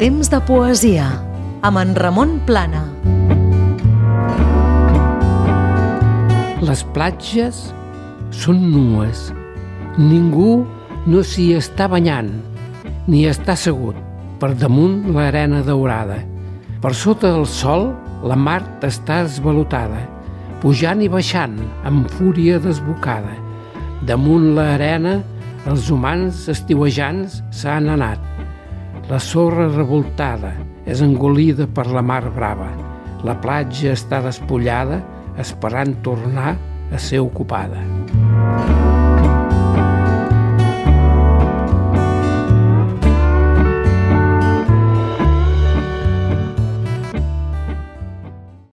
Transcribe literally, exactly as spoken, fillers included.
Temps de poesia, amb en Ramon Plana. Les platges són nues. Ningú no s'hi està banyant, ni està assegut per damunt l'arena daurada. Per sota del sol, la mar està esvalotada, pujant i baixant amb fúria desbocada. Damunt l'arena, els humans estiuejants s'han anat. La sorra revoltada és engolida per la mar brava. La platja està despullada, esperant tornar a ser ocupada.